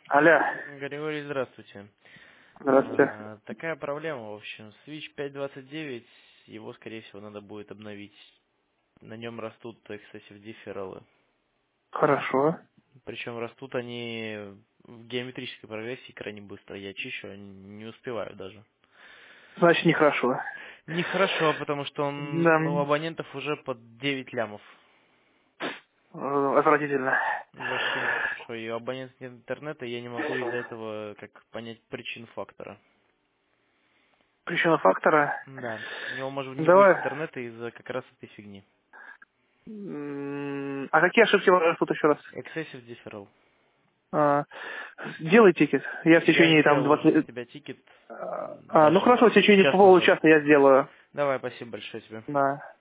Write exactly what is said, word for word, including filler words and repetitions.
Алло, Григорий, здравствуйте. здравствуйте. А, такая проблема, в общем. Switch пять двадцать девять, его, скорее всего, надо будет обновить. На нем растут excessive differалы. Хорошо. Причем растут они в геометрической прогрессии крайне быстро. Я чищу, а не успеваю даже. Значит, нехорошо. Нехорошо, потому что он Да, у абонентов уже под девять лямов. э, отвратительно. Вообще нехорошо. И у абонентов нет интернета, и я не могу из-за этого как понять причин фактора. Причина фактора. Да, у него может не быть Давай. интернета из-за как раз этой фигни. М, А какие ошибки растут еще раз? Excessive deferral. А, Делай тикет. Я в Я течение там сделал уже за двадцати. тебя тикет, А, а, ну даже хорошо, в течение час назад. получаса я сделаю. Давай, спасибо большое тебе. Да.